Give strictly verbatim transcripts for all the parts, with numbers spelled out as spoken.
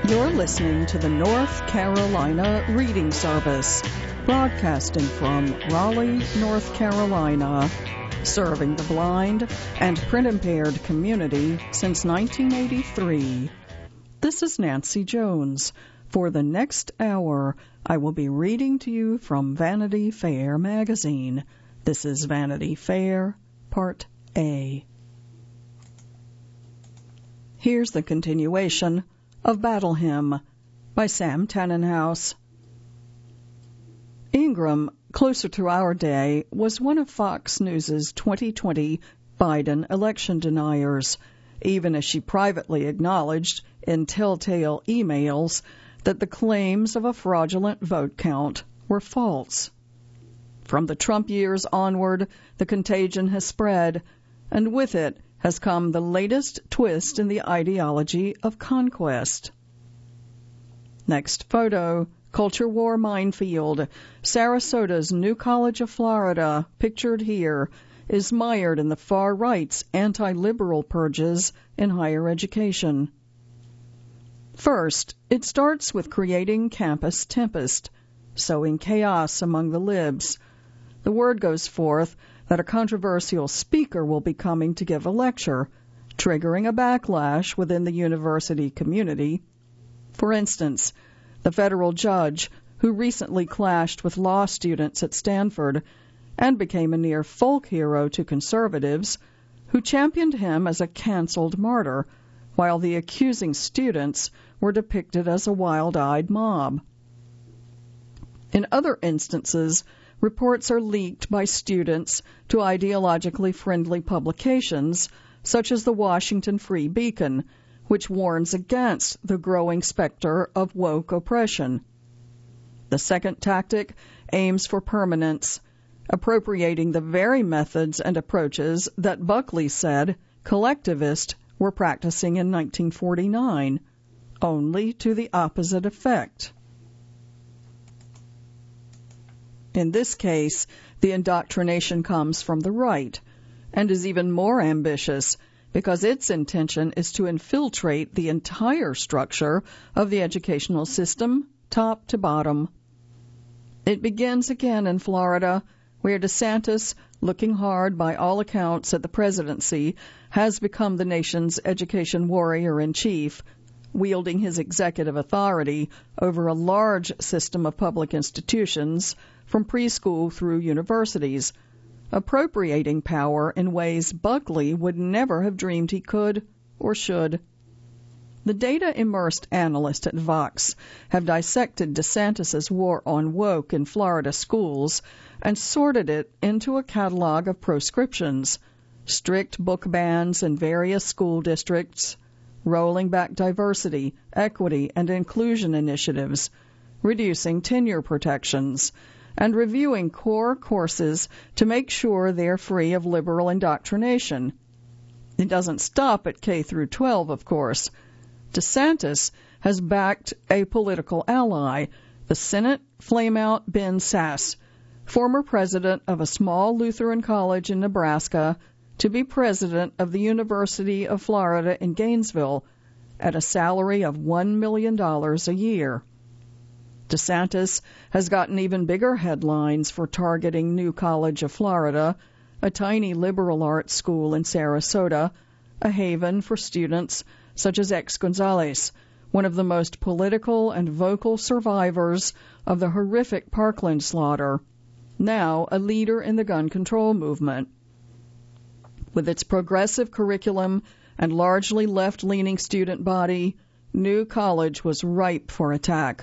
You're listening to the North Carolina Reading Service, broadcasting from Raleigh, North Carolina, serving the blind and print-impaired community since nineteen eighty-three. This is Nancy Jones. For the next hour, I will be reading to you from Vanity Fair magazine. This is Vanity Fair, Part A. Here's the continuation of Battle Hymn by Sam Tannenhouse. Ingram, closer to our day, was one of Fox News' twenty twenty Biden election deniers, even as she privately acknowledged in telltale emails that the claims of a fraudulent vote count were false. From the Trump years onward, the contagion has spread, and with it has come the latest twist in the ideology of conquest. Next photo, Culture War Minefield. Sarasota's New College of Florida, pictured here, is mired in the far right's anti-liberal purges in higher education. First, it starts with creating campus tempest, sowing chaos among the libs. The word goes forth that a controversial speaker will be coming to give a lecture, triggering a backlash within the university community. For instance, the federal judge who recently clashed with law students at Stanford and became a near folk hero to conservatives, who championed him as a canceled martyr, while the accusing students were depicted as a wild-eyed mob. In other instances, reports are leaked by students to ideologically friendly publications, such as the Washington Free Beacon, which warns against the growing specter of woke oppression. The second tactic aims for permanence, appropriating the very methods and approaches that Buckley said collectivists were practicing in nineteen forty-nine, only to the opposite effect. In this case, the indoctrination comes from the right, and is even more ambitious because its intention is to infiltrate the entire structure of the educational system, top to bottom. It begins again in Florida, where DeSantis, looking hard by all accounts at the presidency, has become the nation's education warrior-in-chief, wielding his executive authority over a large system of public institutions, from preschool through universities, appropriating power in ways Buckley would never have dreamed he could or should. The data-immersed analysts at Vox have dissected DeSantis' war on woke in Florida schools and sorted it into a catalog of proscriptions, strict book bans in various school districts, rolling back diversity, equity, and inclusion initiatives, reducing tenure protections, and reviewing core courses to make sure they're free of liberal indoctrination. It doesn't stop at K through twelve, of course. DeSantis has backed a political ally, the Senate flameout Ben Sasse, former president of a small Lutheran college in Nebraska, to be president of the University of Florida in Gainesville at a salary of one million dollars a year. DeSantis has gotten even bigger headlines for targeting New College of Florida, a tiny liberal arts school in Sarasota, a haven for students such as X. Gonzalez, one of the most political and vocal survivors of the horrific Parkland slaughter, now a leader in the gun control movement. With its progressive curriculum and largely left-leaning student body, New College was ripe for attack.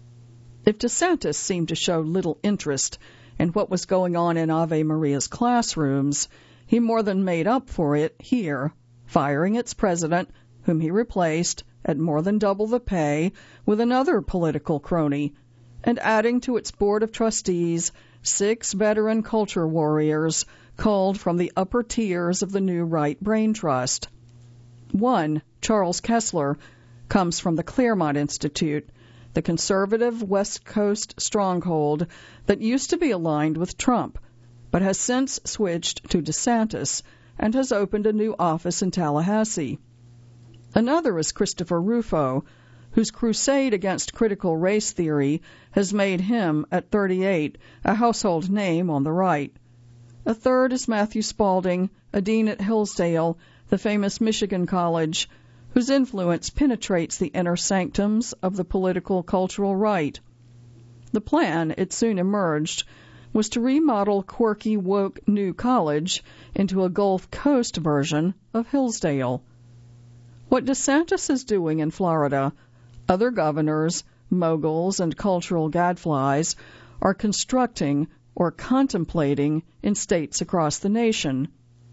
If DeSantis seemed to show little interest in what was going on in Ave Maria's classrooms, he more than made up for it here, firing its president, whom he replaced at more than double the pay with another political crony, and adding to its board of trustees six veteran culture warriors culled from the upper tiers of the new Right Brain Trust. One, Charles Kessler, comes from the Claremont Institute, the conservative West Coast stronghold that used to be aligned with Trump, but has since switched to DeSantis and has opened a new office in Tallahassee. Another is Christopher Rufo, whose crusade against critical race theory has made him, at thirty-eight, a household name on the right. A third is Matthew Spalding, a dean at Hillsdale, the famous Michigan college, whose influence penetrates the inner sanctums of the political cultural right. The plan, it soon emerged, was to remodel quirky, woke New College into a Gulf Coast version of Hillsdale. What DeSantis is doing in Florida, other governors, moguls, and cultural gadflies are constructing or contemplating in states across the nation.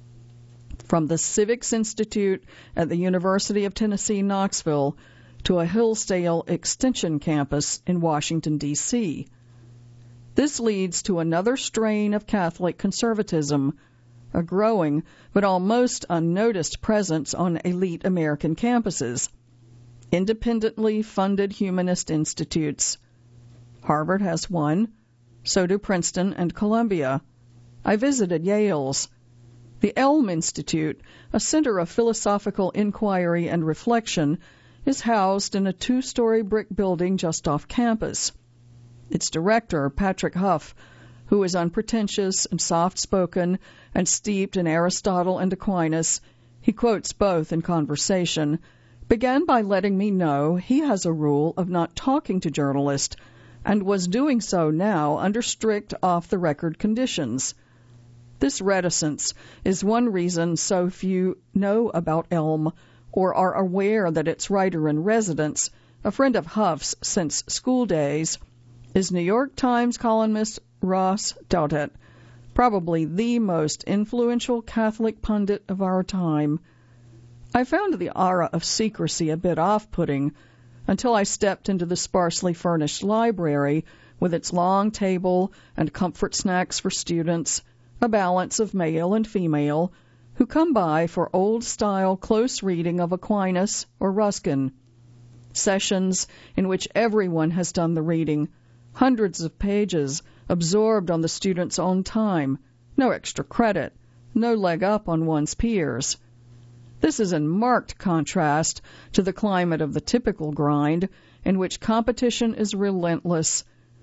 From the Civics Institute at the University of Tennessee, Knoxville, to a Hillsdale Extension campus in Washington, D C This leads to another strain of Catholic conservatism, a growing but almost unnoticed presence on elite American campuses, independently funded humanist institutes. Harvard has one, so do Princeton and Columbia. I visited Yale's. The Elm Institute, a center of philosophical inquiry and reflection, is housed in a two-story brick building just off campus. Its director, Patrick Huff, who is unpretentious and soft-spoken and steeped in Aristotle and Aquinas, he quotes both in conversation, began by letting me know he has a rule of not talking to journalists and was doing so now under strict off-the-record conditions. This reticence is one reason so few know about Elm or are aware that its writer-in-residence, a friend of Huff's since school days, is New York Times columnist Ross Douthat, probably the most influential Catholic pundit of our time. I found the aura of secrecy a bit off-putting until I stepped into the sparsely furnished library with its long table and comfort snacks for students, a balance of male and female, who come by for old-style close reading of Aquinas or Ruskin. Sessions in which everyone has done the reading, hundreds of pages, absorbed on the student's own time, no extra credit, no leg up on one's peers. This is in marked contrast to the climate of the typical grind, in which competition is relentless,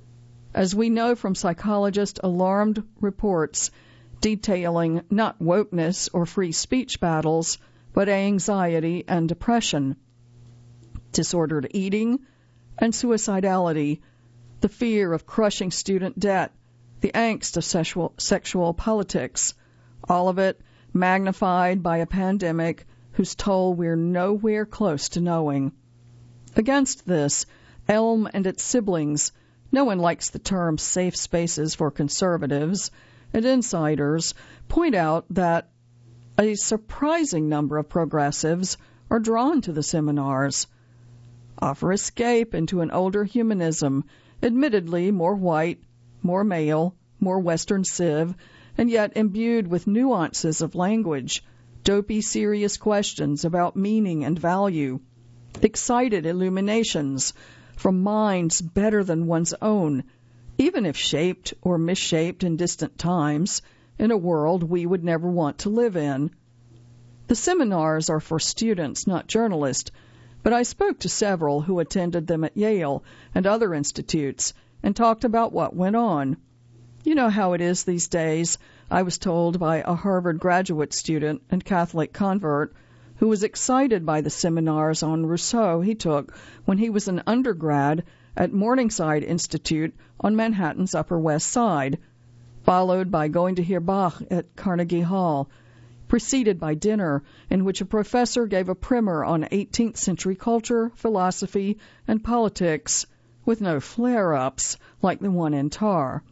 as we know from psychologist alarmed reports detailing not wokeness or free speech battles, but anxiety and depression, disordered eating, and suicidality, the fear of crushing student debt, the angst of sexual, sexual politics, all of it magnified by a pandemic whose toll we're nowhere close to knowing. Against this, Elm and its siblings, no one likes the term safe spaces for conservatives, and insiders point out that a surprising number of progressives are drawn to the seminars, offer escape into an older humanism, admittedly more white, more male, more Western civ, and yet imbued with nuances of language, dopey serious questions about meaning and value, excited illuminations from minds better than one's own, even if shaped or misshaped in distant times, in a world we would never want to live in. The seminars are for students, not journalists, but I spoke to several who attended them at Yale and other institutes and talked about what went on. You know how it is these days, I was told by a Harvard graduate student and Catholic convert who was excited by the seminars on Rousseau he took when he was an undergrad at Morningside Institute on Manhattan's Upper West Side, followed by going to hear Bach at Carnegie Hall, preceded by dinner in which a professor gave a primer on eighteenth century culture, philosophy, and politics, with no flare-ups like the one in Tar.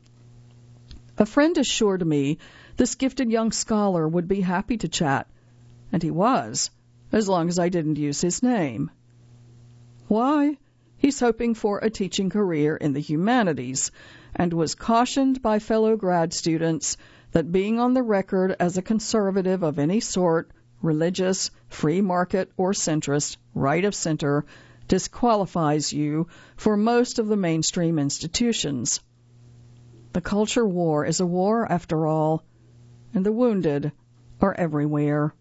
A friend assured me this gifted young scholar would be happy to chat, and he was, as long as I didn't use his name. Why? He's hoping for a teaching career in the humanities, and was cautioned by fellow grad students that being on the record as a conservative of any sort, religious, free market, or centrist, right of center, disqualifies you for most of the mainstream institutions. The culture war is a war, after all, and the wounded are everywhere.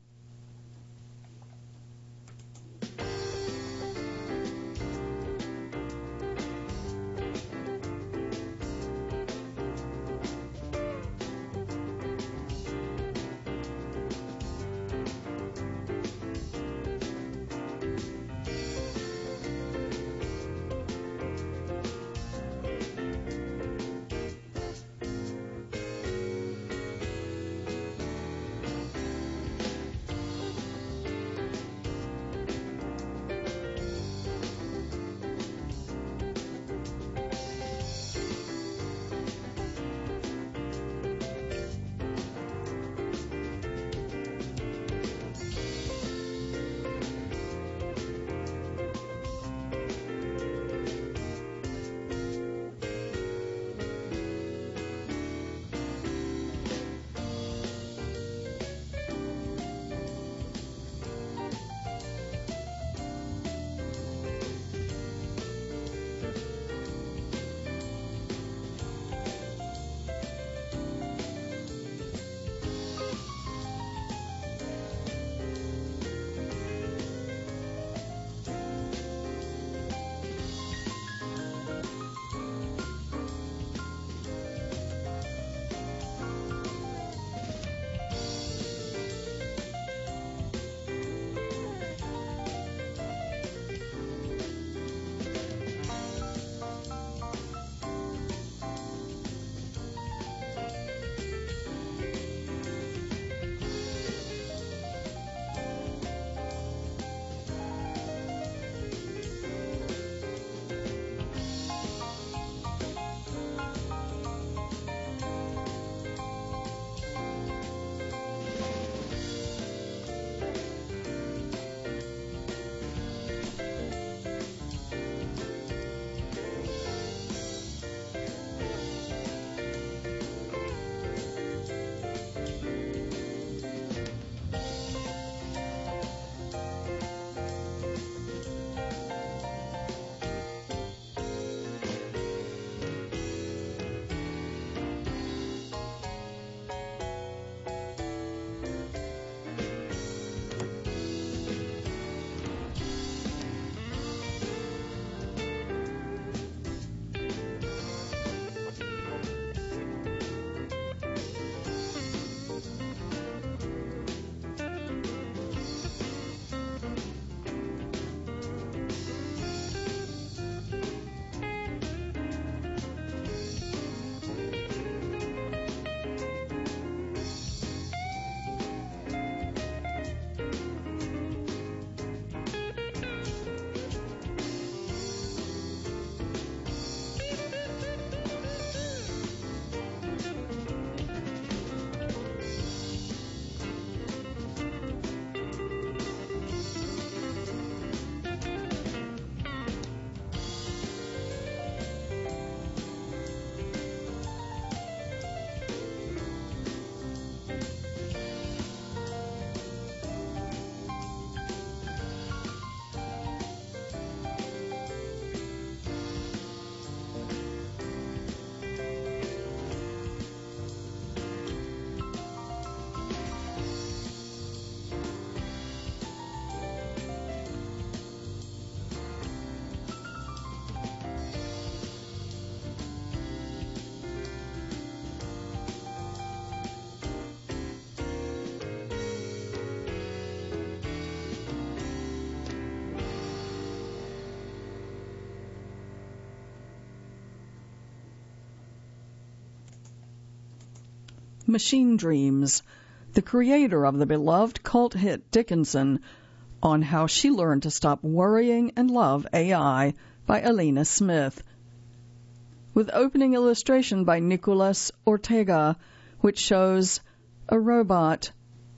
Machine Dreams, the creator of the beloved cult hit Dickinson, on how she learned to stop worrying and love A I by Alina Smith, with opening illustration by Nicolas Ortega, which shows a robot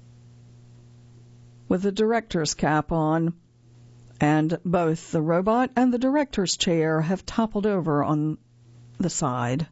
with a director's cap on, and both the robot and the director's chair have toppled over on the side.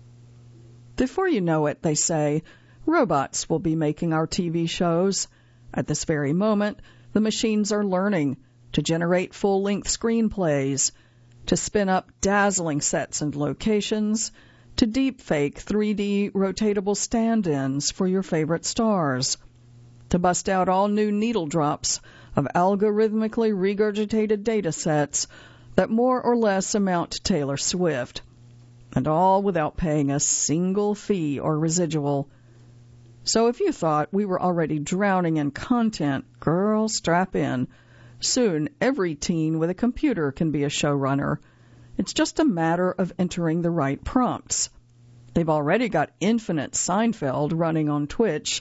Before you know it, they say, robots will be making our T V shows. At this very moment, the machines are learning to generate full-length screenplays, to spin up dazzling sets and locations, to deepfake three D rotatable stand-ins for your favorite stars, to bust out all new needle drops of algorithmically regurgitated data sets that more or less amount to Taylor Swift, and all without paying a single fee or residual. So if you thought we were already drowning in content, girl, strap in. Soon, every teen with a computer can be a showrunner. It's just a matter of entering the right prompts. They've already got infinite Seinfeld running on Twitch.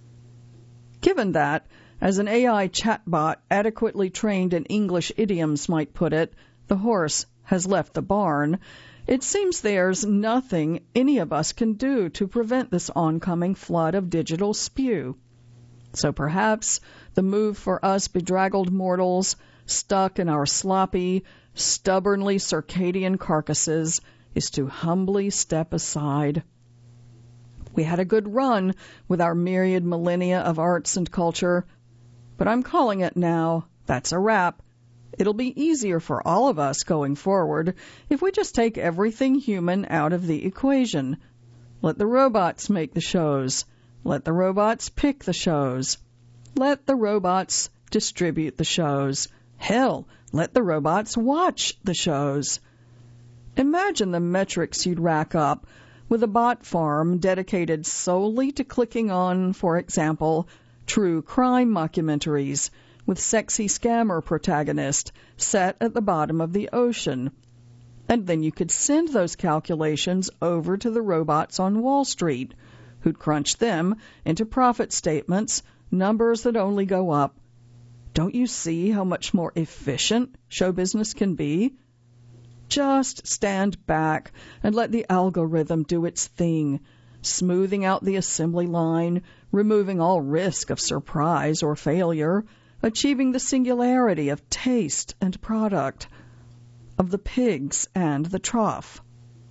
Given that, as an A I chatbot adequately trained in English idioms might put it, the horse has left the barn, it seems there's nothing any of us can do to prevent this oncoming flood of digital spew. So perhaps the move for us bedraggled mortals, stuck in our sloppy, stubbornly circadian carcasses, is to humbly step aside. We had a good run with our myriad millennia of arts and culture, but I'm calling it now. That's a wrap. It'll be easier for all of us going forward if we just take everything human out of the equation. Let the robots make the shows. Let the robots pick the shows. Let the robots distribute the shows. Hell, let the robots watch the shows. Imagine the metrics you'd rack up with a bot farm dedicated solely to clicking on, for example, true crime mockumentaries with sexy scammer protagonist set at the bottom of the ocean. And then you could send those calculations over to the robots on Wall Street, who'd crunch them into profit statements, numbers that only go up. Don't you see how much more efficient show business can be? Just stand back and let the algorithm do its thing, smoothing out the assembly line, removing all risk of surprise or failure, achieving the singularity of taste and product, of the pigs and the trough.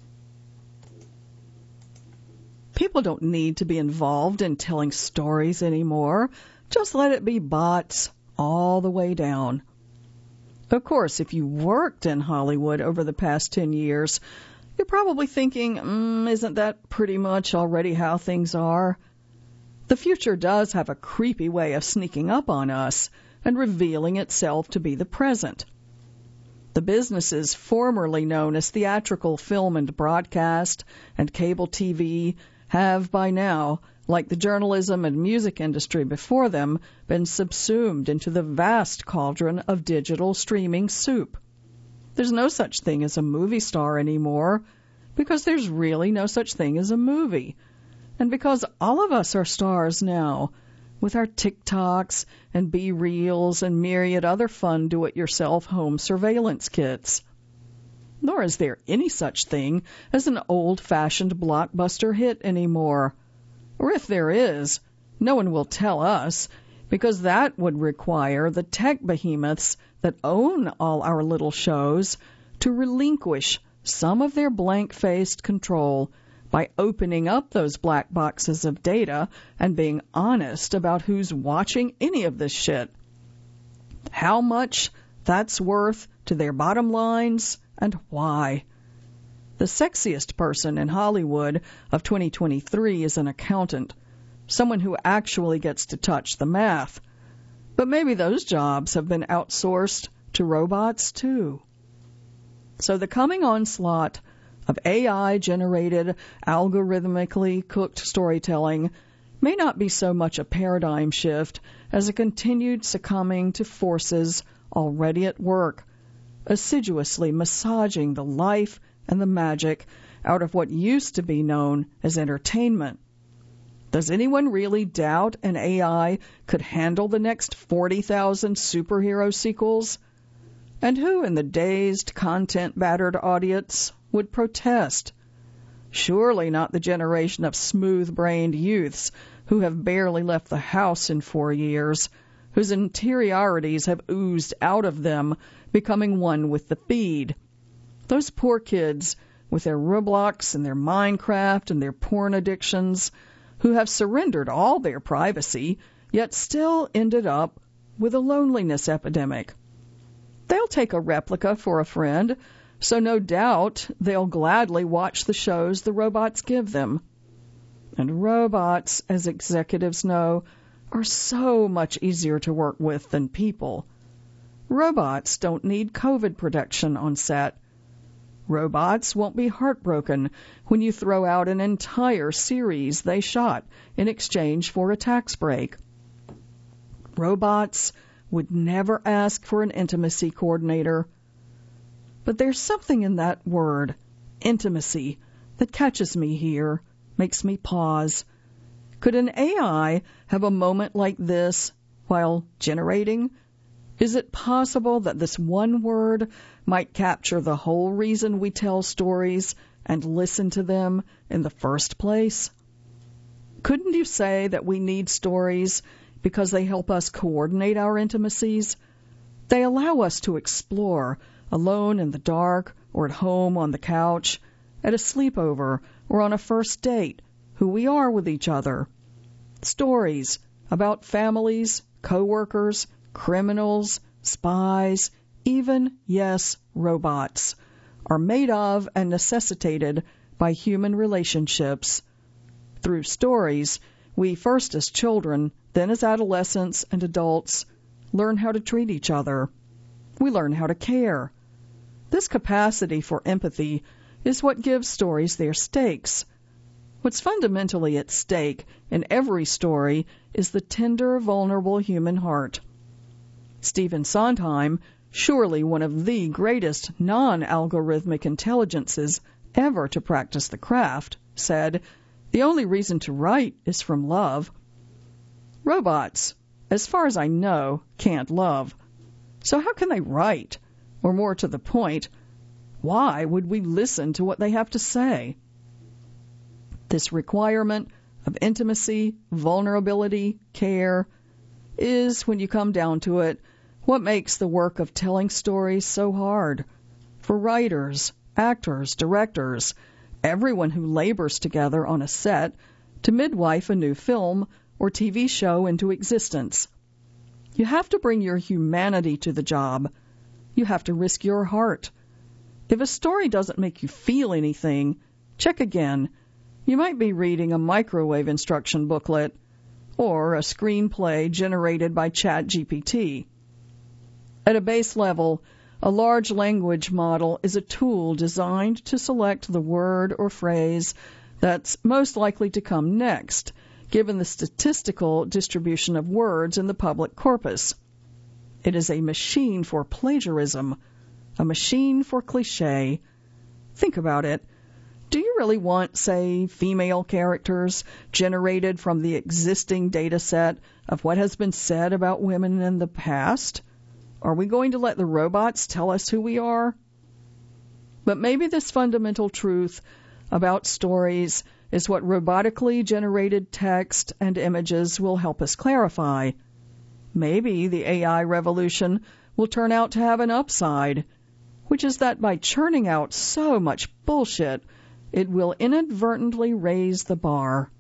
People don't need to be involved in telling stories anymore. Just let it be bots all the way down. Of course, if you worked in Hollywood over the past ten years, you're probably thinking, mm, isn't that pretty much already how things are? The future does have a creepy way of sneaking up on us and revealing itself to be the present. The businesses formerly known as theatrical film and broadcast and cable T V have by now, like the journalism and music industry before them, been subsumed into the vast cauldron of digital streaming soup. There's no such thing as a movie star anymore, because there's really no such thing as a movie. And because all of us are stars now, with our TikToks and B-Reels and myriad other fun do-it-yourself home surveillance kits. Nor is there any such thing as an old-fashioned blockbuster hit anymore. Or if there is, no one will tell us, because that would require the tech behemoths that own all our little shows to relinquish some of their blank-faced control by opening up those black boxes of data and being honest about who's watching any of this shit, how much that's worth to their bottom lines, and why. The sexiest person in Hollywood of twenty twenty-three is an accountant, someone who actually gets to touch the math. But maybe those jobs have been outsourced to robots too. So the coming onslaught of A I-generated, algorithmically cooked storytelling may not be so much a paradigm shift as a continued succumbing to forces already at work, assiduously massaging the life and the magic out of what used to be known as entertainment. Does anyone really doubt an A I could handle the next forty thousand superhero sequels? And who in the dazed, content-battered audience would protest? Surely not the generation of smooth-brained youths who have barely left the house in four years, whose interiorities have oozed out of them, becoming one with the feed. Those poor kids, with their Roblox and their Minecraft and their porn addictions, who have surrendered all their privacy, yet still ended up with a loneliness epidemic. They'll take a replica for a friend, so no doubt they'll gladly watch the shows the robots give them. And robots, as executives know, are so much easier to work with than people. Robots don't need COVID protection on set. Robots won't be heartbroken when you throw out an entire series they shot in exchange for a tax break. Robots would never ask for an intimacy coordinator. But there's something in that word, intimacy, that catches me here, makes me pause. Could an A I have a moment like this while generating? Is it possible that this one word might capture the whole reason we tell stories and listen to them in the first place? Couldn't you say that we need stories because they help us coordinate our intimacies? They allow us to explore, alone in the dark or at home on the couch, at a sleepover or on a first date, who we are with each other. Stories about families, coworkers, criminals, spies, even, yes, robots, are made of and necessitated by human relationships. Through stories, we first as children, then as adolescents and adults, learn how to treat each other. We learn how to care. This capacity for empathy is what gives stories their stakes. What's fundamentally at stake in every story is the tender, vulnerable human heart. Stephen Sondheim, surely one of the greatest non-algorithmic intelligences ever to practice the craft, said, "The only reason to write is from love." Robots, as far as I know, can't love. So how can they write? Or more to the point, why would we listen to what they have to say? This requirement of intimacy, vulnerability, care, is, when you come down to it, what makes the work of telling stories so hard. For writers, actors, directors, everyone who labors together on a set to midwife a new film or T V show into existence. You have to bring your humanity to the job. You have to risk your heart. If a story doesn't make you feel anything, check again. You might be reading a microwave instruction booklet or a screenplay generated by ChatGPT. At a base level, a large language model is a tool designed to select the word or phrase that's most likely to come next, given the statistical distribution of words in the public corpus. It is a machine for plagiarism, a machine for cliché. Think about it. Do you really want, say, female characters generated from the existing data set of what has been said about women in the past? Are we going to let the robots tell us who we are? But maybe this fundamental truth about stories is what robotically generated text and images will help us clarify. Maybe the A I revolution will turn out to have an upside, which is that by churning out so much bullshit, it will inadvertently raise the bar.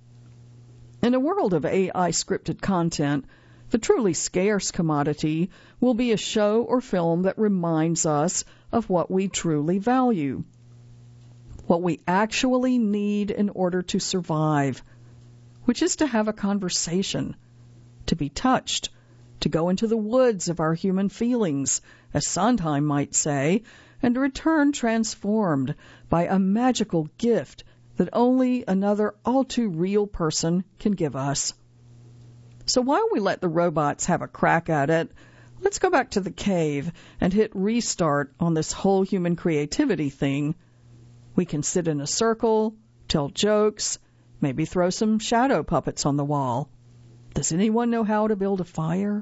In a world of A I-scripted content, the truly scarce commodity will be a show or film that reminds us of what we truly value, what we actually need in order to survive, which is to have a conversation, to be touched, to go into the woods of our human feelings, as Sondheim might say, and return transformed by a magical gift that only another all-too-real person can give us. So while we let the robots have a crack at it, let's go back to the cave and hit restart on this whole human creativity thing. We can sit in a circle, tell jokes, Maybe throw some shadow puppets on the wall. Does anyone know how to build a fire?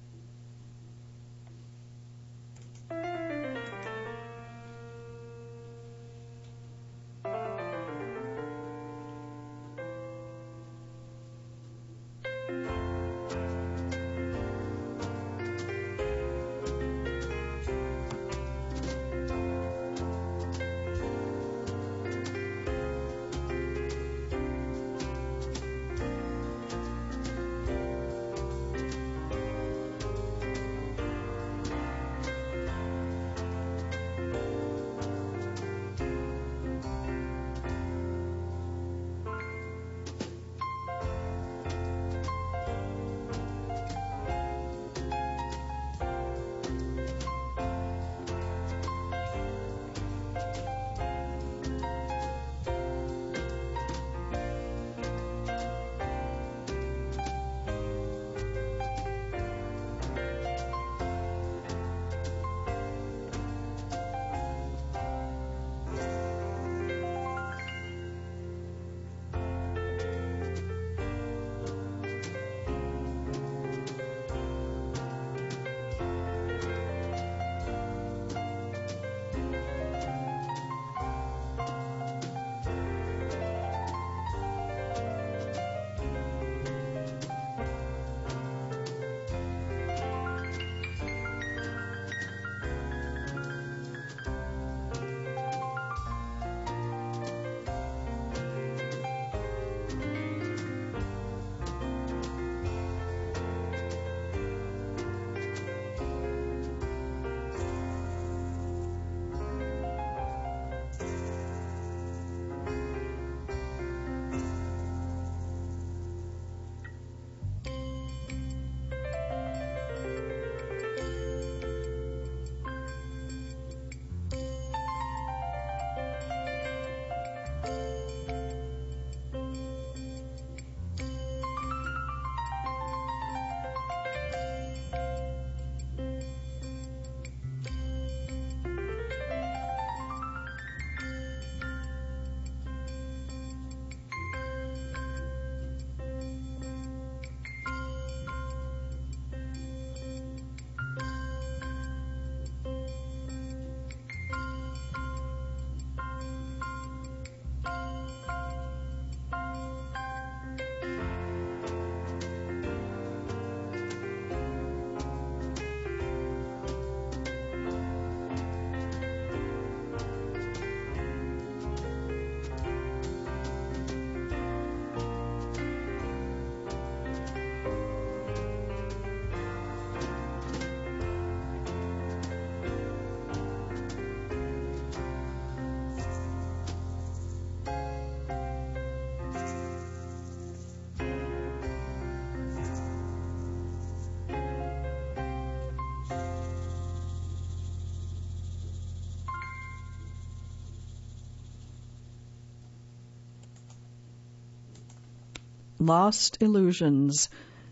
Lost Illusions.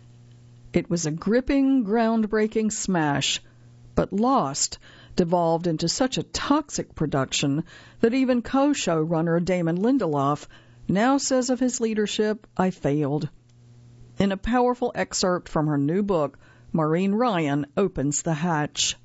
It was a gripping, groundbreaking smash, but Lost devolved into such a toxic production that even co-showrunner Damon Lindelof now says of his leadership, "I failed." In a powerful excerpt from her new book, Maureen Ryan opens the hatch.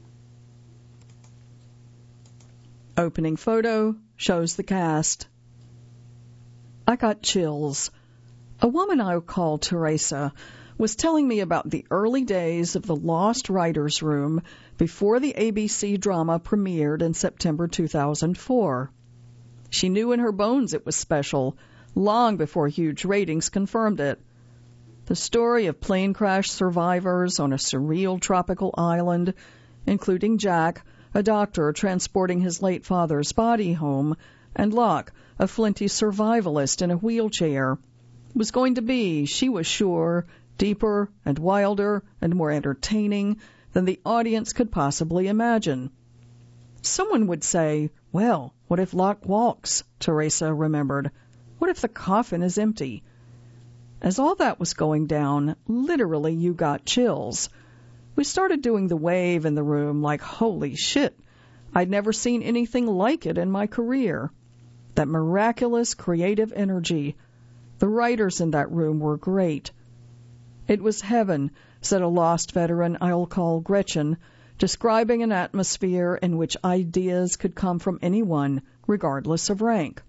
Opening photo shows the cast. I got chills. A woman I call Teresa was telling me about the early days of the Lost Writers' Room before the A B C drama premiered in September two thousand four. She knew in her bones it was special, long before huge ratings confirmed it. The story of plane crash survivors on a surreal tropical island, including Jack, a doctor transporting his late father's body home, and Locke, a flinty survivalist in a wheelchair, was going to be, she was sure, deeper and wilder and more entertaining than the audience could possibly imagine. Someone would say, well, what if Locke walks? Teresa remembered. What if the coffin is empty? As all that was going down, literally you got chills. We started doing the wave in the room like, holy shit, I'd never seen anything like it in my career. That miraculous creative energy. The writers in that room were great. It was heaven, said a Lost veteran I'll call Gretchen, describing an atmosphere in which ideas could come from anyone, regardless of rank.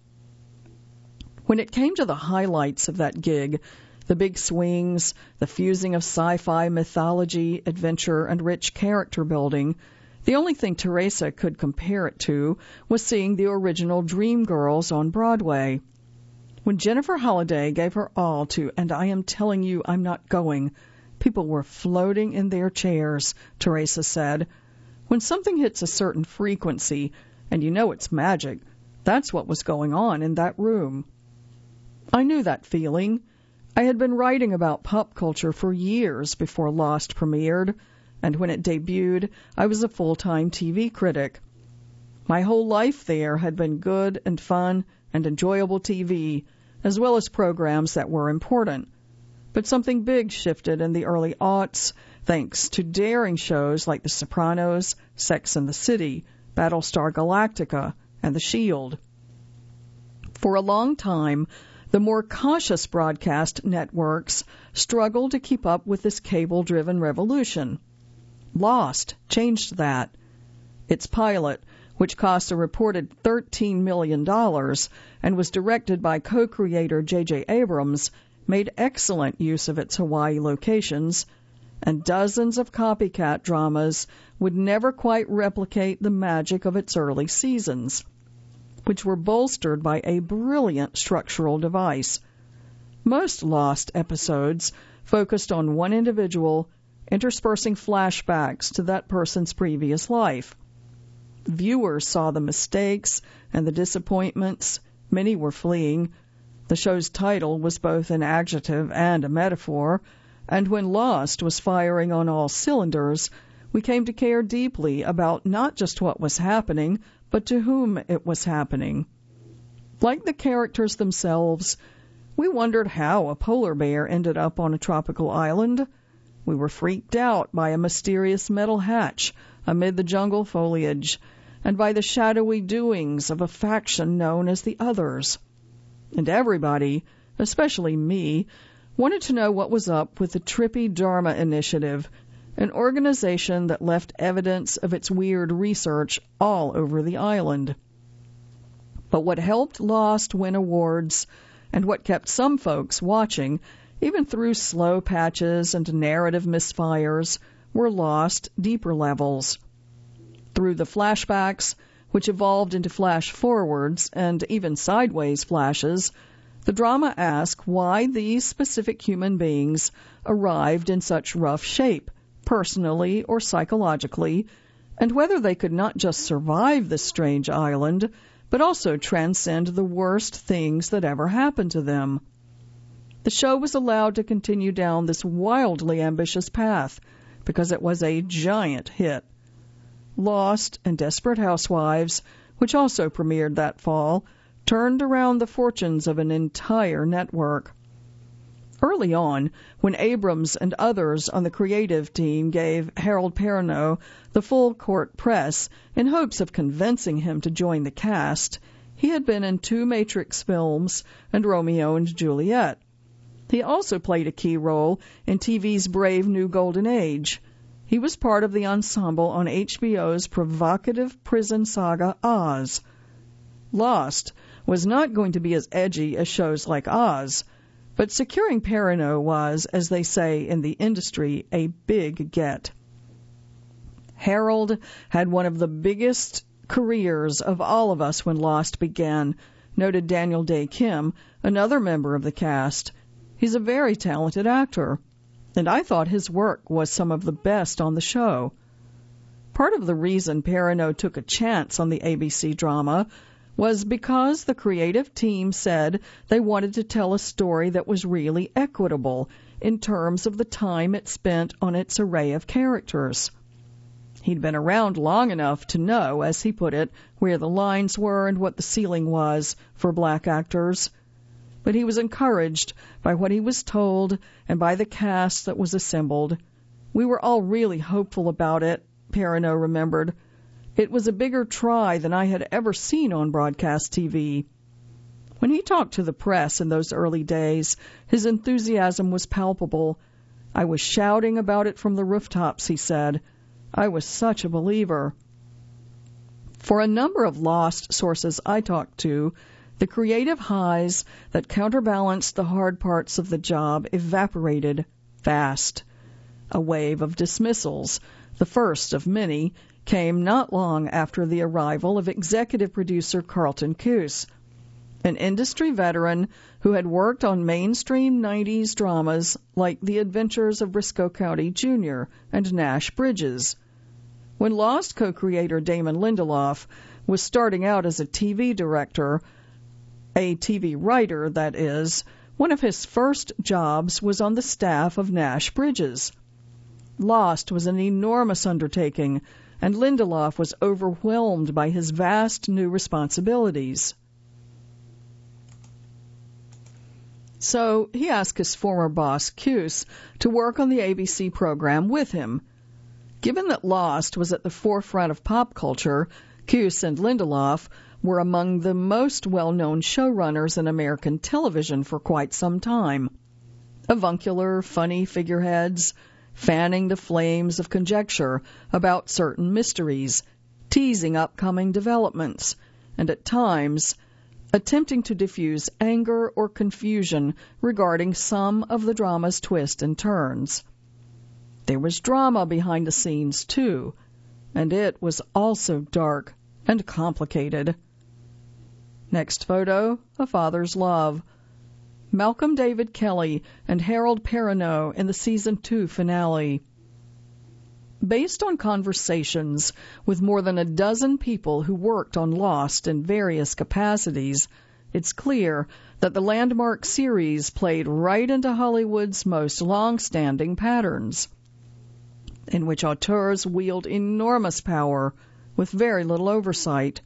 When it came to the highlights of that gig, the big swings, the fusing of sci-fi mythology, adventure, and rich character building, the only thing Teresa could compare it to was seeing the original Dreamgirls on Broadway. When Jennifer Holliday gave her all to And I Am Telling You I'm Not Going, people were floating in their chairs, Teresa said. When something hits a certain frequency, and you know it's magic, that's what was going on in that room. I knew that feeling. I had been writing about pop culture for years before Lost premiered, and when it debuted, I was a full-time T V critic. My whole life there had been good and fun and enjoyable T V, as well as programs that were important. But something big shifted in the early aughts, thanks to daring shows like The Sopranos, Sex and the City, Battlestar Galactica, and The Shield. For a long time, the more cautious broadcast networks struggled to keep up with this cable-driven revolution. Lost changed that. Its pilot, which cost a reported thirteen million dollars and was directed by co-creator J J Abrams, made excellent use of its Hawaii locations, and dozens of copycat dramas would never quite replicate the magic of its early seasons, which were bolstered by a brilliant structural device. Most Lost episodes focused on one individual, interspersing flashbacks to that person's previous life. Viewers saw the mistakes and the disappointments. Many were fleeing. The show's title was both an adjective and a metaphor, and when Lost was firing on all cylinders, we came to care deeply about not just what was happening, but to whom it was happening. Like the characters themselves, we wondered how a polar bear ended up on a tropical island. We were freaked out by a mysterious metal hatch amid the jungle foliage, and by the shadowy doings of a faction known as the Others. And everybody, especially me, wanted to know what was up with the Trippy Dharma Initiative, an organization that left evidence of its weird research all over the island. But what helped Lost win awards, and what kept some folks watching, even through slow patches and narrative misfires, were Lost deeper levels. Through the flashbacks, which evolved into flash-forwards and even sideways flashes, the drama asked why these specific human beings arrived in such rough shape, personally or psychologically, and whether they could not just survive this strange island, but also transcend the worst things that ever happened to them. The show was allowed to continue down this wildly ambitious path because it was a giant hit. Lost and Desperate Housewives, which also premiered that fall, turned around the fortunes of an entire network. Early on, when Abrams and others on the creative team gave Harold Perrineau the full court press in hopes of convincing him to join the cast, he had been in two Matrix films and Romeo and Juliet. He also played a key role in T V's Brave New Golden Age. He was part of the ensemble on H B O's provocative prison saga Oz. Lost was not going to be as edgy as shows like Oz, but securing Perrineau was, as they say in the industry, a big get. Harold had one of the biggest careers of all of us when Lost began, noted Daniel Day Kim, another member of the cast. He's a very talented actor, and I thought his work was some of the best on the show. Part of the reason Perrineau took a chance on the A B C drama was because the creative team said they wanted to tell a story that was really equitable in terms of the time it spent on its array of characters. He'd been around long enough to know, as he put it, where the lines were and what the ceiling was for black actors. But he was encouraged by what he was told and by the cast that was assembled. We were all really hopeful about it, Perrineau remembered. It was a bigger try than I had ever seen on broadcast T V. When he talked to the press in those early days, his enthusiasm was palpable. I was shouting about it from the rooftops, he said. I was such a believer. For a number of Lost sources I talked to, the creative highs that counterbalanced the hard parts of the job evaporated fast. A wave of dismissals, the first of many, came not long after the arrival of executive producer Carlton Cuse, an industry veteran who had worked on mainstream nineties dramas like The Adventures of Briscoe County Junior and Nash Bridges. When Lost co-creator Damon Lindelof was starting out as a T V director, a T V writer, that is, one of his first jobs was on the staff of Nash Bridges. Lost was an enormous undertaking, and Lindelof was overwhelmed by his vast new responsibilities. So he asked his former boss, Cuse, to work on the A B C program with him. Given that Lost was at the forefront of pop culture, Cuse and Lindelof were among the most well-known showrunners in American television for quite some time. Avuncular, funny figureheads, fanning the flames of conjecture about certain mysteries, teasing upcoming developments, and at times attempting to diffuse anger or confusion regarding some of the drama's twists and turns. There was drama behind the scenes, too, and it was also dark and complicated. Next photo, A Father's Love. Malcolm David Kelly and Harold Perrineau in the season two finale. Based on conversations with more than a dozen people who worked on Lost in various capacities, it's clear that the landmark series played right into Hollywood's most long-standing patterns, in which auteurs wield enormous power with very little oversight.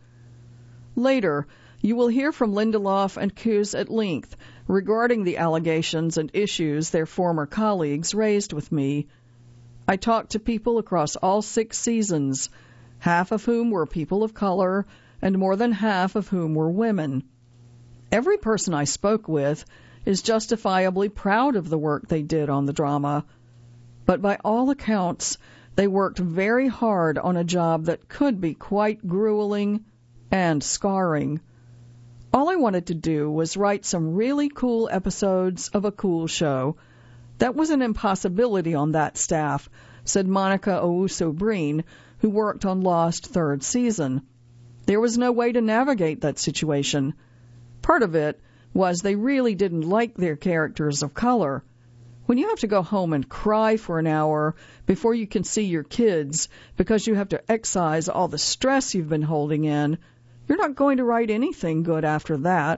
Later, you will hear from Lindelof and Cuse at length regarding the allegations and issues their former colleagues raised with me. I talked to people across all six seasons, half of whom were people of color, and more than half of whom were women. Every person I spoke with is justifiably proud of the work they did on the drama, but by all accounts, they worked very hard on a job that could be quite grueling and scarring. All I wanted to do was write some really cool episodes of a cool show. That was an impossibility on that staff, said Monica Owusu-Breen, who worked on Lost third season. There was no way to navigate that situation. Part of it was they really didn't like their characters of color. When you have to go home and cry for an hour before you can see your kids because you have to excise all the stress you've been holding in, you're not going to write anything good after that.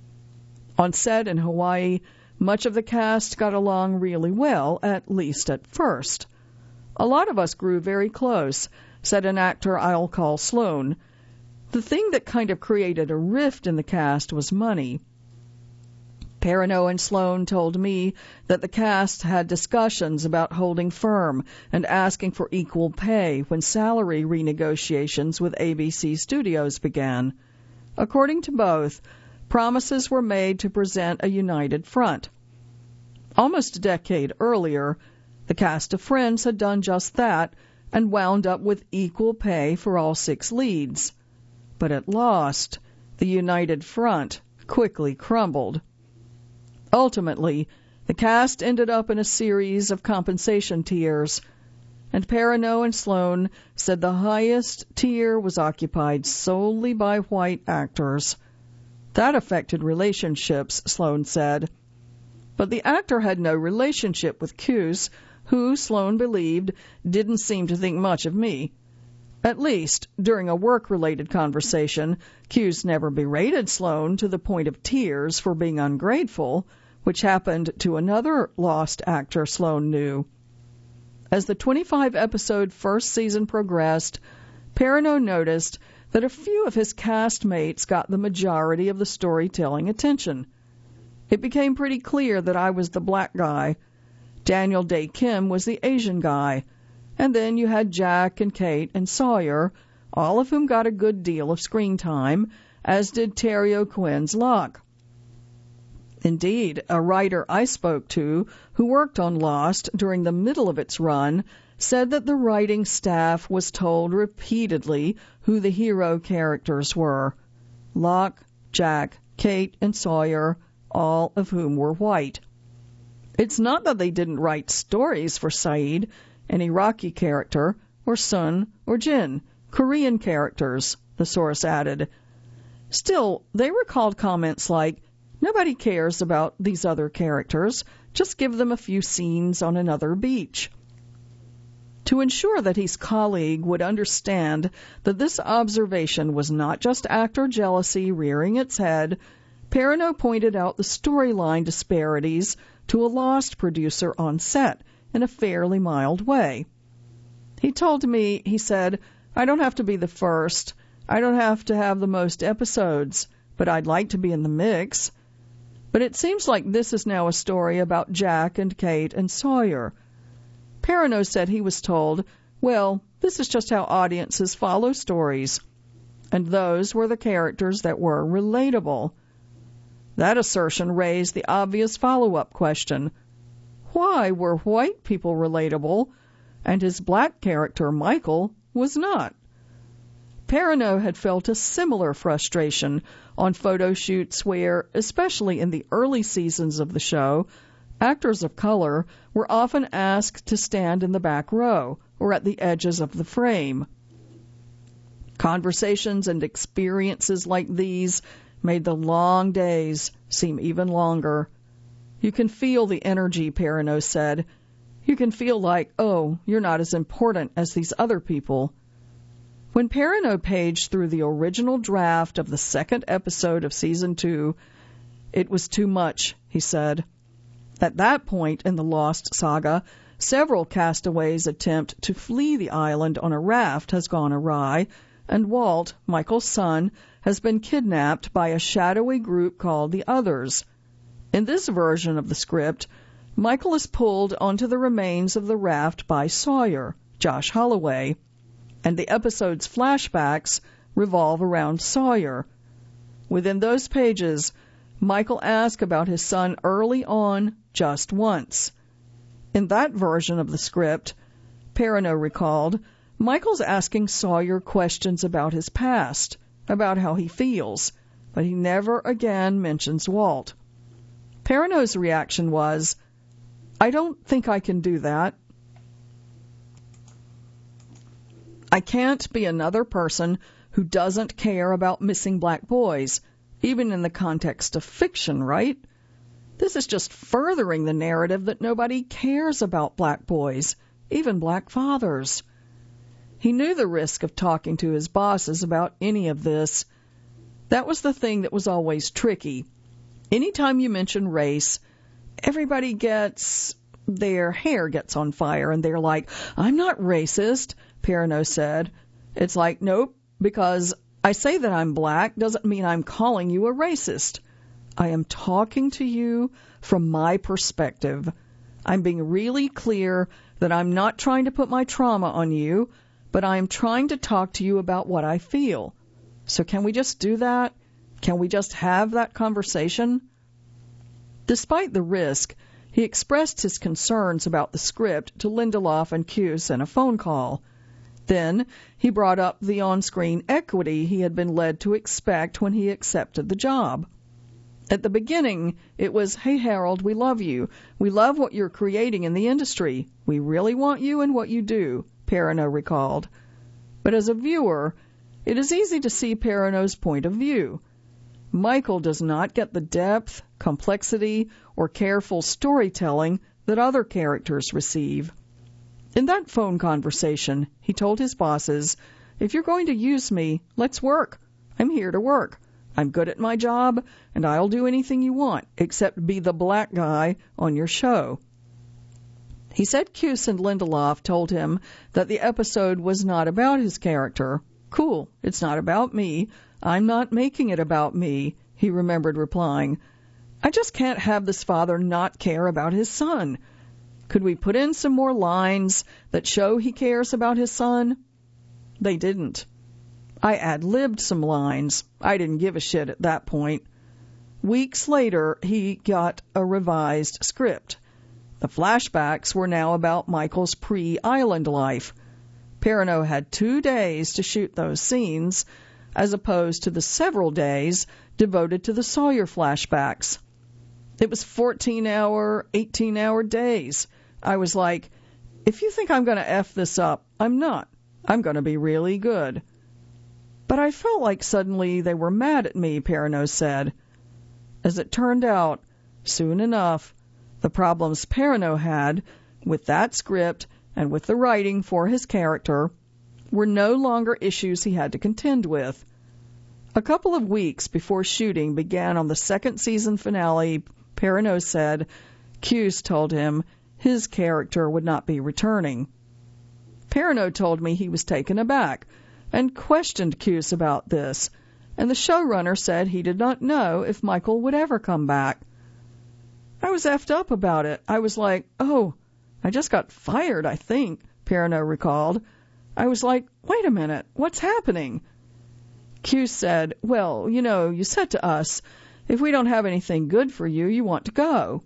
On set in Hawaii, much of the cast got along really well, at least at first. A lot of us grew very close, said an actor I'll call Sloan. The thing that kind of created a rift in the cast was money. Perrineau and Sloan told me that the cast had discussions about holding firm and asking for equal pay when salary renegotiations with A B C Studios began. According to both, promises were made to present a united front. Almost a decade earlier, the cast of Friends had done just that and wound up with equal pay for all six leads. But at Lost, the united front quickly crumbled. Ultimately, the cast ended up in a series of compensation tiers, and Perrineau and Sloan said the highest tier was occupied solely by white actors. That affected relationships, Sloan said. But the actor had no relationship with Cuse, who, Sloan believed, didn't seem to think much of me. At least, during a work-related conversation, Cuse never berated Sloan to the point of tears for being ungrateful, which happened to another Lost actor Sloan knew. As the twenty-five episode first season progressed, Perrineau noticed that a few of his castmates got the majority of the storytelling attention. It became pretty clear that I was the black guy. Daniel Dae Kim was the Asian guy. And then you had Jack and Kate and Sawyer, all of whom got a good deal of screen time, as did Terry O'Quinn's Locke. Indeed, a writer I spoke to who worked on Lost during the middle of its run said that the writing staff was told repeatedly who the hero characters were. Locke, Jack, Kate, and Sawyer, all of whom were white. It's not that they didn't write stories for Saeed, an Iraqi character, or Sun, or Jin, Korean characters, the source added. Still, they recalled comments like, "Nobody cares about these other characters. Just give them a few scenes on another beach." To ensure that his colleague would understand that this observation was not just actor jealousy rearing its head, Perrineau pointed out the storyline disparities to a Lost producer on set in a fairly mild way. He told me, he said, "I don't have to be the first. I don't have to have the most episodes, but I'd like to be in the mix. But it seems like this is now a story about Jack and Kate and Sawyer." Perrineau said he was told, "Well, this is just how audiences follow stories." And those were the characters that were relatable. That assertion raised the obvious follow-up question. Why were white people relatable, and his black character, Michael, was not? Perrineau had felt a similar frustration on photo shoots where, especially in the early seasons of the show, actors of color were often asked to stand in the back row or at the edges of the frame. Conversations and experiences like these made the long days seem even longer. "You can feel the energy," Perrineau said. "You can feel like, oh, you're not as important as these other people." When Perrineau paged through the original draft of the second episode of season two, it was too much, he said. At that point in the Lost saga, several castaways' attempt to flee the island on a raft has gone awry, and Walt, Michael's son, has been kidnapped by a shadowy group called the Others. In this version of the script, Michael is pulled onto the remains of the raft by Sawyer, Josh Holloway, and the episode's flashbacks revolve around Sawyer. Within those pages, Michael asks about his son early on just once. In that version of the script, Perrineau recalled, Michael's asking Sawyer questions about his past, about how he feels, but he never again mentions Walt. Perrineau's reaction was, "I don't think I can do that. I can't be another person who doesn't care about missing black boys, even in the context of fiction, right? This is just furthering the narrative that nobody cares about black boys, even black fathers." He knew the risk of talking to his bosses about any of this. That was the thing that was always tricky. Anytime you mention race, everybody gets, their hair gets on fire, and they're like, "I'm not racist," Perrineau said. It's like, nope, because I say that I'm black doesn't mean I'm calling you a racist. I am talking to you from my perspective. I'm being really clear that I'm not trying to put my trauma on you, but I am trying to talk to you about what I feel. So can we just do that? Can we just have that conversation? Despite the risk, he expressed his concerns about the script to Lindelof and Cuse in a phone call. Then he brought up the on-screen equity he had been led to expect when he accepted the job. At the beginning, it was, "Hey, Harold, we love you. We love what you're creating in the industry. We really want you and what you do," Perrineau recalled. But as a viewer, it is easy to see Perrineau's point of view. Michael does not get the depth, complexity, or careful storytelling that other characters receive. In that phone conversation, he told his bosses, "If you're going to use me, let's work. I'm here to work. I'm good at my job, and I'll do anything you want, except be the black guy on your show." He said Cuse and Lindelof told him that the episode was not about his character. "Cool, it's not about me. I'm not making it about me," he remembered replying. "I just can't have this father not care about his son. Could we put in some more lines that show he cares about his son?" They didn't. I ad-libbed some lines. I didn't give a shit at that point. Weeks later, he got a revised script. The flashbacks were now about Michael's pre-island life. Perrineau had two days to shoot those scenes, as opposed to the several days devoted to the Sawyer flashbacks. It was fourteen-hour, eighteen-hour days. I was like, if you think I'm going to F this up, I'm not. I'm going to be really good. But I felt like suddenly they were mad at me, Perrineau said. As it turned out, soon enough, the problems Perrineau had with that script and with the writing for his character were no longer issues he had to contend with. A couple of weeks before shooting began on the second season finale, Perrineau said Cuse told him his character would not be returning. Perrineau told me he was taken aback and questioned Cuse about this, and the showrunner said he did not know if Michael would ever come back. I was effed up about it. I was like, oh, I just got fired, I think, Perrineau recalled. I was like, wait a minute, what's happening? Cuse said, well, you know, you said to us, if we don't have anything good for you, you want to go.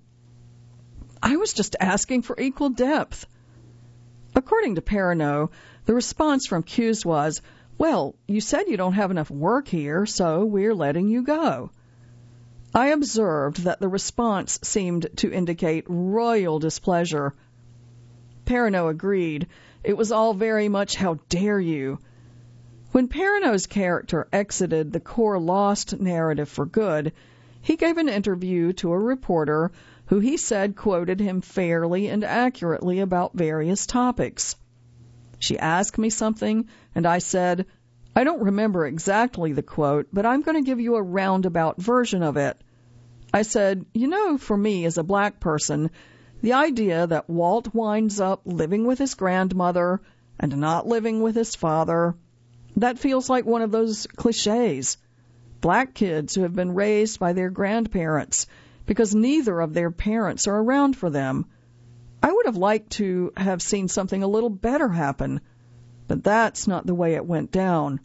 I was just asking for equal depth. According to Perrineau, the response from Cuse was, well, you said you don't have enough work here, so we're letting you go. I observed that the response seemed to indicate royal displeasure. Perrineau agreed. It was all very much how dare you. When Perrineau's character exited the core Lost narrative for good, he gave an interview to a reporter who he said quoted him fairly and accurately about various topics. She asked me something, and I said, I don't remember exactly the quote, but I'm going to give you a roundabout version of it. I said, you know, for me as a black person, the idea that Walt winds up living with his grandmother and not living with his father, that feels like one of those cliches. Black kids who have been raised by their grandparents because neither of their parents are around for them. I would have liked to have seen something a little better happen, but that's not the way it went down.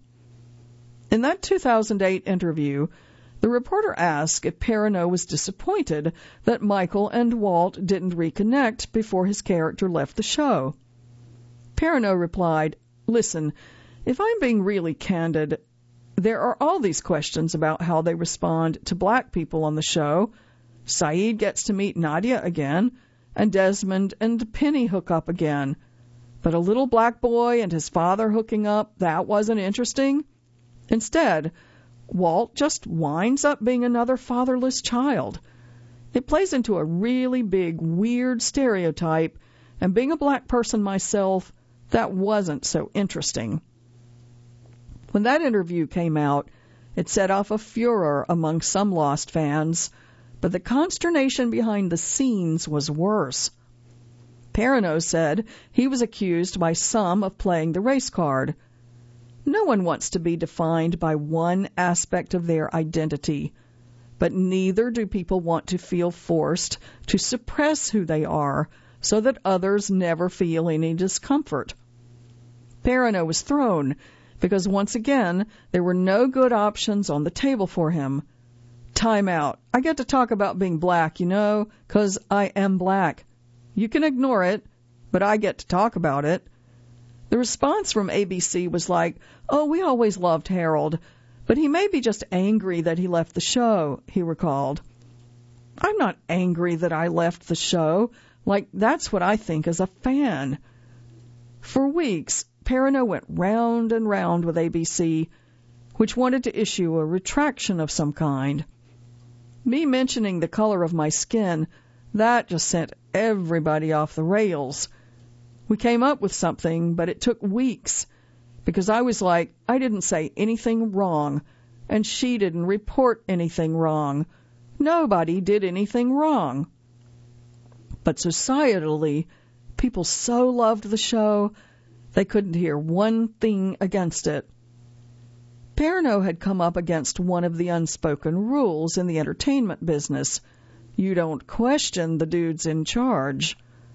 In that two thousand eight interview, the reporter asked if Perrineau was disappointed that Michael and Walt didn't reconnect before his character left the show. Perrineau replied, listen, if I'm being really candid, there are all these questions about how they respond to black people on the show. Saeed gets to meet Nadia again, and Desmond and Penny hook up again. But a little black boy and his father hooking up, that wasn't interesting. Instead, Walt just winds up being another fatherless child. It plays into a really big, weird stereotype, and being a black person myself, that wasn't so interesting. When that interview came out, it set off a furor among some Lost fans, but the consternation behind the scenes was worse. Perrineau said he was accused by some of playing the race card. No one wants to be defined by one aspect of their identity, but neither do people want to feel forced to suppress who they are so that others never feel any discomfort. Perrineau was thrown because once again there were no good options on the table for him. Time out. I get to talk about being black, you know, 'cause I am black. You can ignore it, but I get to talk about it. The response from A B C was like, oh, we always loved Harold, but he may be just angry that he left the show, he recalled. I'm not angry that I left the show. Like, that's what I think as a fan. For weeks, Perrineau went round and round with A B C, which wanted to issue a retraction of some kind. Me mentioning the color of my skin, that just sent everybody off the rails. We came up with something, but it took weeks, because I was like, I didn't say anything wrong, and she didn't report anything wrong. Nobody did anything wrong. But societally, people so loved the show, they couldn't hear one thing against it. Perrineau had come up against one of the unspoken rules in the entertainment business. You don't question the dudes in charge.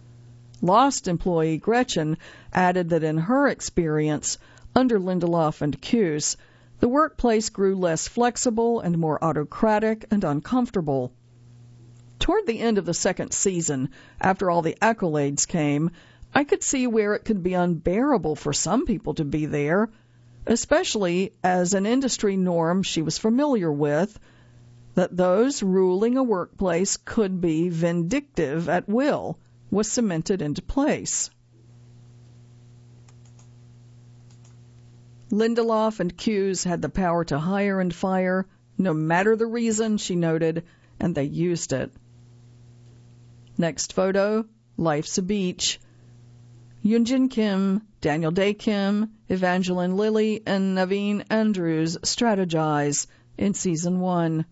Lost employee Gretchen added that in her experience, under Lindelof and Cuse, The workplace grew less flexible and more autocratic and uncomfortable. Toward the end of the second season, after all the accolades came, I could see where it could be unbearable for some people to be there, especially as an industry norm she was familiar with, that those ruling a workplace could be vindictive at will, was cemented into place. Lindelof and Cuse had the power to hire and fire, no matter the reason, she noted, and they used it. Next photo, Life's a Beach. Yoonjin Kim, Daniel Dae Kim, Evangeline Lilly, and Naveen Andrews strategize in season one.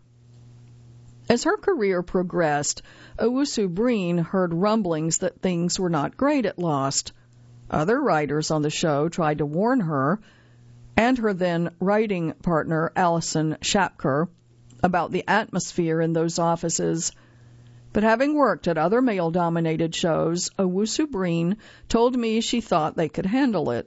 As her career progressed, Owusu Breen heard rumblings that things were not great at Lost. Other writers on the show tried to warn her, and her then writing partner, Alison Shapker, about the atmosphere in those offices. But having worked at other male-dominated shows, Owusu Breen told me she thought they could handle it.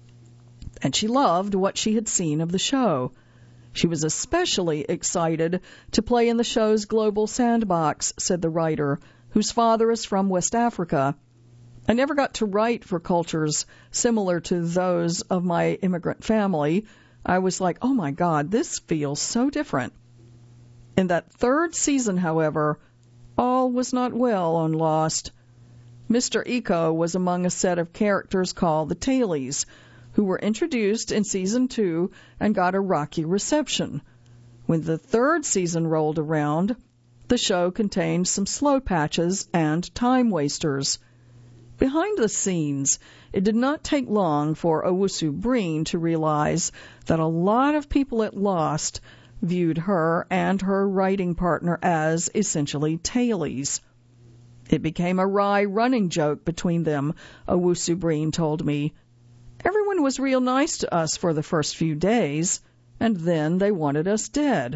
And she loved what she had seen of the show. She was especially excited to play in the show's global sandbox, said the writer, whose father is from West Africa. I never got to write for cultures similar to those of my immigrant family. I was like, oh my God, this feels so different. In that third season, however, all was not well on Lost. Mister Eko was among a set of characters called the Tailies, who were introduced in season two and got a rocky reception. When the third season rolled around, the show contained some slow patches and time wasters. Behind the scenes, it did not take long for Owusu Breen to realize that a lot of people at Lost viewed her and her writing partner as essentially tailies. It became a wry running joke between them, Owusu Breen told me. Everyone was real nice to us for the first few days, and then they wanted us dead.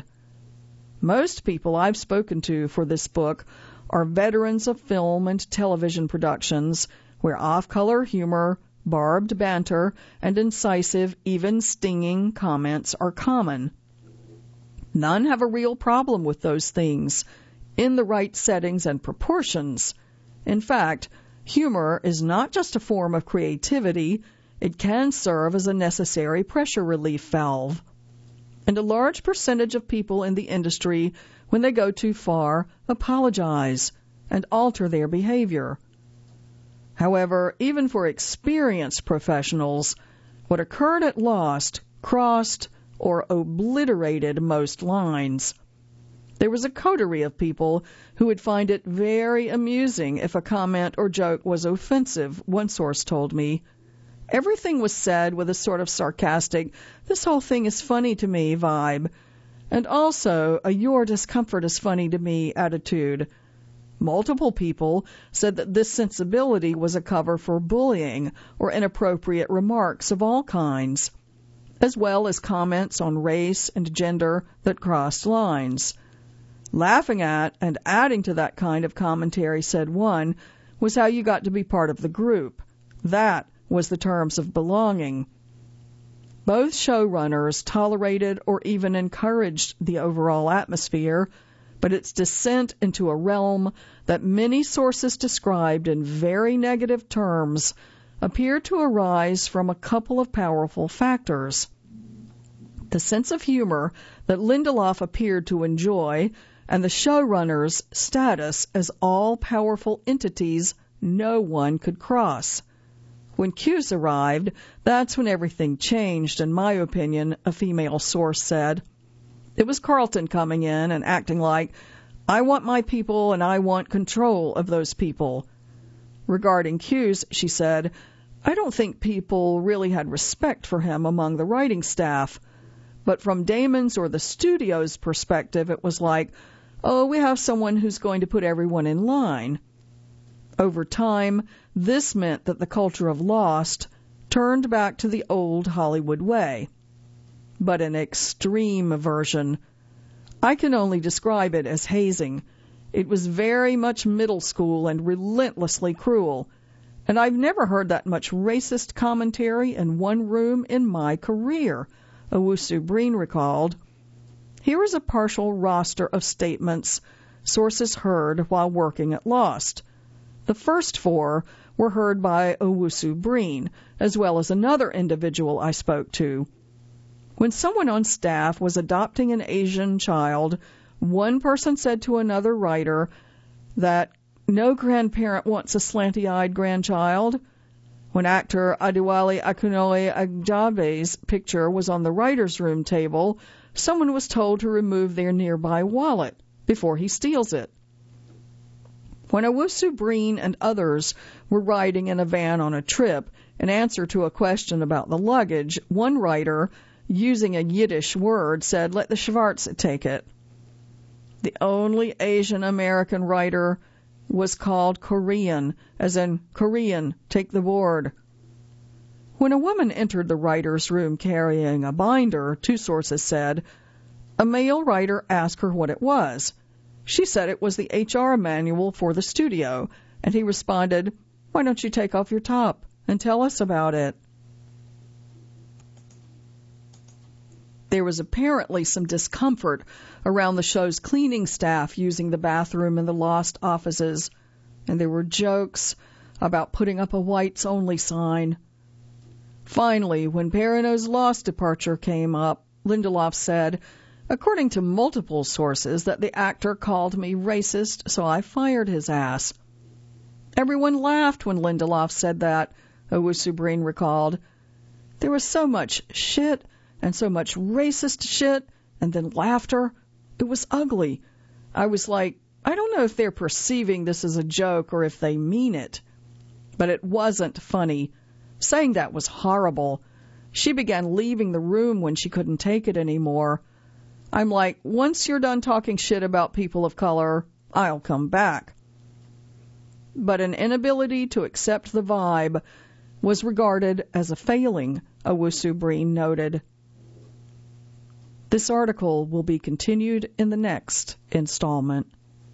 Most people I've spoken to for this book are veterans of film and television productions where off-color humor, barbed banter, and incisive, even stinging comments are common. None have a real problem with those things, in the right settings and proportions. In fact, humor is not just a form of creativity, it can serve as a necessary pressure relief valve. And a large percentage of people in the industry, when they go too far, apologize and alter their behavior. However, even for experienced professionals, what occurred at Lost crossed or obliterated most lines. There was a coterie of people who would find it very amusing if a comment or joke was offensive, one source told me. Everything was said with a sort of sarcastic, this whole thing is funny to me vibe, and also a your discomfort is funny to me attitude. Multiple people said that this sensibility was a cover for bullying or inappropriate remarks of all kinds, as well as comments on race and gender that crossed lines. Laughing at and adding to that kind of commentary, said one, was how you got to be part of the group. That was the terms of belonging. Both showrunners tolerated or even encouraged the overall atmosphere, but its descent into a realm that many sources described in very negative terms appeared to arise from a couple of powerful factors. The sense of humor that Lindelof appeared to enjoy, and the showrunners' status as all-powerful entities no one could cross. When Cuse arrived, that's when everything changed, in my opinion, a female source said. It was Carlton coming in and acting like, I want my people and I want control of those people. Regarding Cuse, she said, I don't think people really had respect for him among the writing staff. But from Damon's or the studio's perspective, it was like, oh, we have someone who's going to put everyone in line. Over time, this meant that the culture of Lost turned back to the old Hollywood way. But an extreme version. I can only describe it as hazing. It was very much middle school and relentlessly cruel. And I've never heard that much racist commentary in one room in my career. Owusu Breen recalled. Here is a partial roster of statements sources heard while working at Lost. The first four were heard by Owusu Breen, as well as another individual I spoke to. When someone on staff was adopting an Asian child, one person said to another writer that no grandparent wants a slanty-eyed grandchild. When actor Adewale Akinole Ajabe's picture was on the writer's room table, someone was told to remove their nearby wallet before he steals it. When Owusu Breen and others were riding in a van on a trip, in answer to a question about the luggage, one writer, using a Yiddish word, said, "Let the Schwarze take it." The only Asian American writer was called Korean, as in Korean, take the board. When a woman entered the writer's room carrying a binder, two sources said, a male writer asked her what it was. She said it was the H R manual for the studio, and he responded, "Why don't you take off your top and tell us about it?" There was apparently some discomfort around the show's cleaning staff using the bathroom in the Lost offices, and there were jokes about putting up a whites-only sign. Finally, when Perrineau's Lost departure came up, Lindelof said, according to multiple sources, that the actor called me racist, so I fired his ass. Everyone laughed when Lindelof said that, Owusu Breen recalled. There was so much shit and so much racist shit, and then laughter. It was ugly. I was like, I don't know if they're perceiving this as a joke or if they mean it. But it wasn't funny. Saying that was horrible. She began leaving the room when she couldn't take it anymore. I'm like, once you're done talking shit about people of color, I'll come back. But an inability to accept the vibe was regarded as a failing, Owusu Breen noted. This article will be continued in the next installment.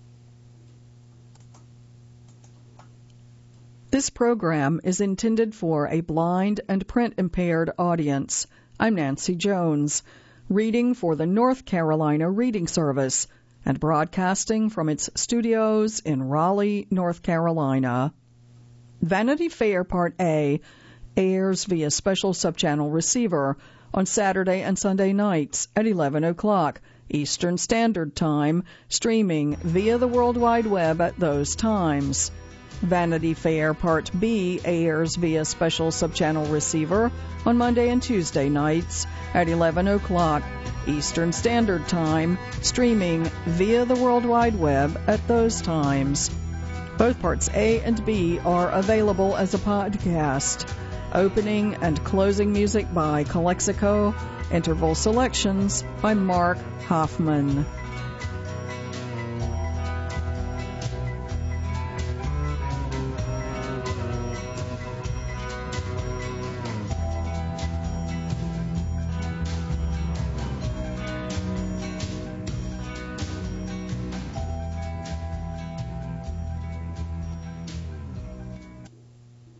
This program is intended for a blind and print-impaired audience. I'm Nancy Jones, reading for the North Carolina Reading Service and broadcasting from its studios in Raleigh, North Carolina. Vanity Fair Part A airs via special subchannel receiver on Saturday and Sunday nights at eleven o'clock Eastern Standard Time, streaming via the World Wide Web at those times. Vanity Fair Part B airs via special subchannel receiver on Monday and Tuesday nights at eleven o'clock Eastern Standard Time, streaming via the World Wide Web at those times. Both Parts A and B are available as a podcast. Opening and closing music by Calexico. Interval selections by Mark Hoffman.